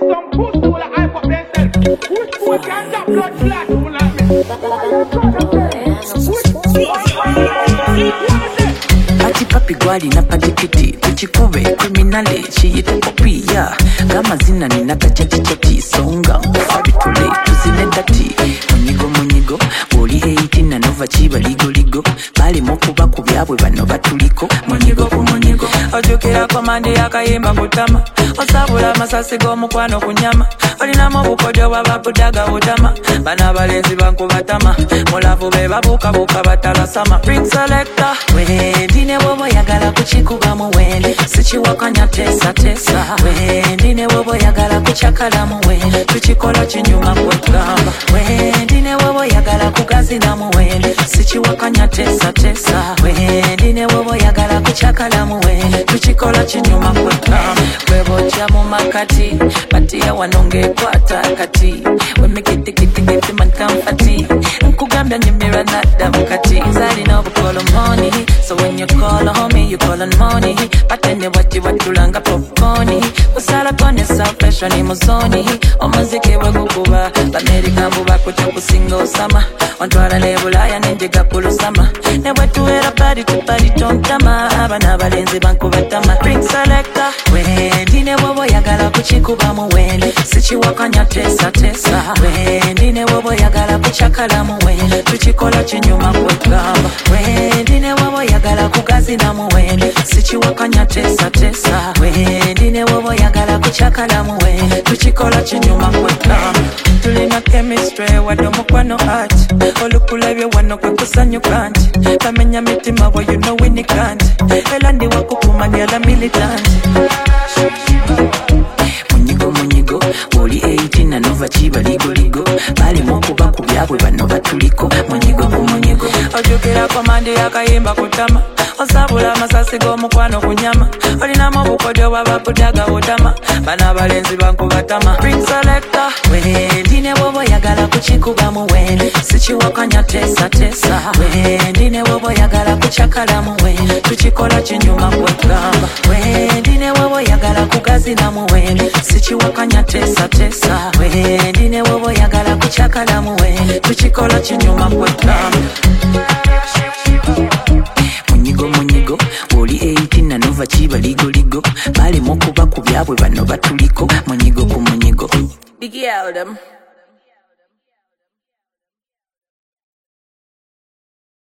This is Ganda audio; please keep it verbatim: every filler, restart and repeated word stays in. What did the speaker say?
some pussy will hype up themselves. Which fool can that blood flash who like me? Ati papi gwali na padikiti tuchikove kriminale chiyite kopia gama zina nina kachati chati songa mfabi tule tuzine dati munyigo munyigo boli eighteen na nova chiba ligo ligo bali mokuba kubyabwe bano batuliko munyigo ku munyigo ojukira komande yakayimba kutama osabula masasi go mukwano kunyama olina mabukojo bababudaga utama bana balenzi banku batama mulavu be babuka buka batala sama ring selector we ndine wobo yagala kuchikuba muwele sichiwakanya tesa tesa we ndine wobo yagala kuchakala muwele tuchikola chinyuma kwegamba we ndine wobo yagala kugazi na muwele sichiwakanya tesa tesa we ndine wobo yagala kuchakala muwele tuchikola chinyuma kwegamba webo chamu makati patia wanonge kwata kati we mikiti kiti kiti man kamfati nkugambya nyimira nada mkati zali no bukolo money so when you call a homie you call on money patene wati watulanga popcorn usala kone salvation ni muzoni omuzike wegukuba America mbuba kucho kusingo sama ontwala lebulaya nendiga kulusama ne wetuera body to body tontama abana balenzi banku batama ring selector we ndine wobo yagala kuchikuba muwele sichiwakanya tesa tesa we ndine wobo yagala kuchakala muwele tuchikola chinyuma kwegamba we ndine wobo yagala kugazi na muwele sichiwakanya tesa tesa we ndine wobo yagala kuchakala muwele tuchikola chinyuma kwegamba tulina chemistry wado mukwano art olukulabye wano kwekusanya kanti kamenya mitima bo you know we can't elandi wakukumanya la militant munyigo munyigo boli eighteen na nova chiba ligo ligo bali mokuba kubyabwe bano batuliko munyigo ku munyigo ojukira komande yakayimba kutama osabula masasi go mukwano kunyama olina mabukojo bababudaga utama bana balenzi banku batama ring selector we ndine wobo yagala kuchikuba muwele sichiwakanya tesa tesa we ndine wobo yagala kuchakala muwele tuchikola chinyuma kwegamba we ndine wobo yagala kugazi na muwele sichiwakanya tesa tesa we ndine wobo yagala kuchakala muwele tuchikola chinyuma kwegamba munyigo munyigo boli eighteen na nova chiba ligo ligo bali mokuba kubyabwe bano batuliko munyigo ku munyigo Biggie Aldem.